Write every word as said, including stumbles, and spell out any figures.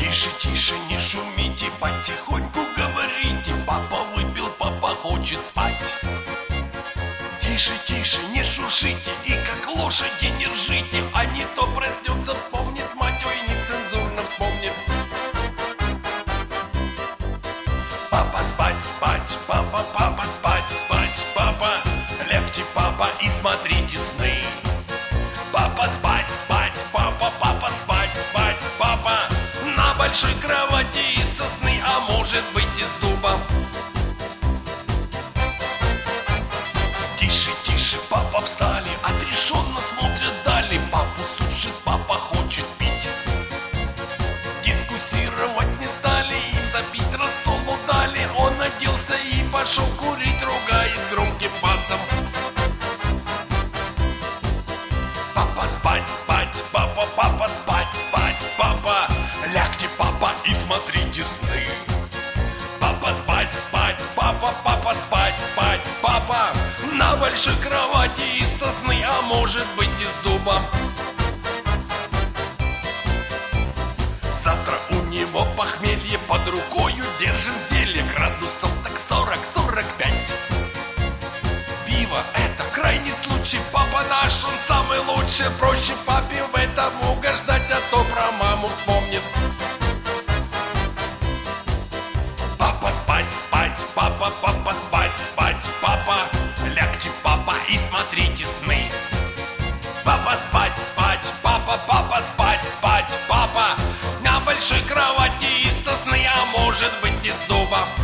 Тише, тише, не шумите, потихоньку говорите. Папа выпил, папа хочет спать. Тише, тише, не шушите и как лошади не ржите, а не то проснется, вспомнит мать, ой, нецензурно вспомнит. Папа, спать, спать, папа, папа, спать, спать, папа. Лягте, папа, и смотрите сны. Папа, спать, спать, папа, папа, спать, спать, папа. На большой кровати из сосны, а может быть из дуба. Тише, тише, папа, встали, отрешенно смотрят дали. Папу сушит, папа хочет пить. Дискуссировать не стали, им запить рассолу дали. Он оделся и пошел курить, ругаясь громким басом. Папа, спать, спать, папа, папа, спать, спать, папа. Лягте, папа, и смотрите сны. Папа, спать, спать, папа, папа, спать, спать, папа. На большой кровати из сосны, а может быть из дуба. Завтра у него похмелье, под рукою держим зелье. Градусов так сорок-сорок пять. Пиво — это крайний случай, папа наш, он самый лучший. Проще папе в этом угождать, а то про маму вспомнит. Папа, спать, спать, папа, папа, спать, спать, папа. Лягте, папа, и смотрите сны. Папа, спать, спать, папа, папа, спать, спать, папа. На большой кровати из сосны, а может быть из дуба.